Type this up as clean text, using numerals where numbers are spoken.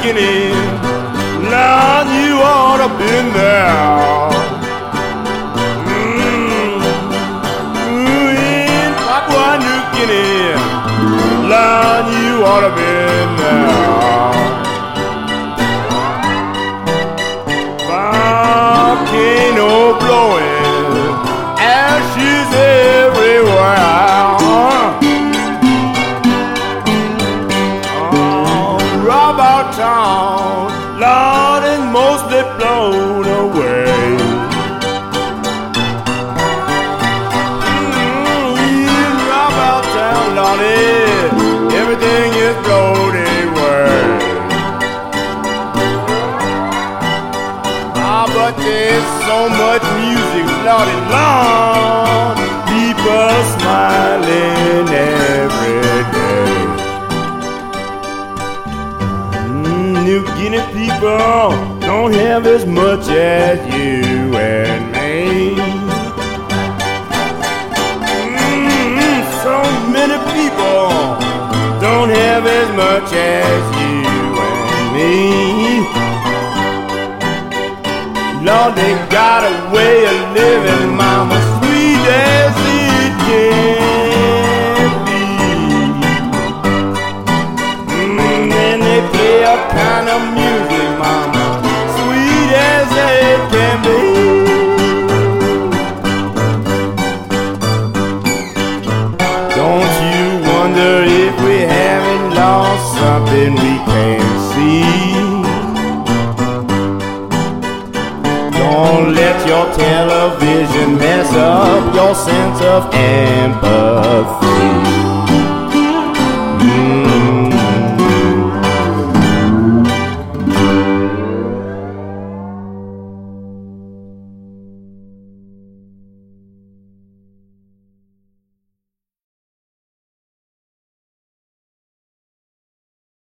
Guinea. Lord, you ought to been there. In Papua New Guinea. Lord, you ought to been there. Volcano blowing, ashes everywhere. About town, Lord, is mostly blown away. About town, Lord, everything is blown away. But there's so much music, Lord, and Lord, people smiling every day. New Guinea people don't have as much as you and me. So many people don't have as much as you and me. Lord, they got a way of living, mama, sweet as it can be. And they play a kind of music, mama, sweet as it can be. Don't you wonder if we haven't lost something we can't see? Don't let your television mess up your sense of empathy.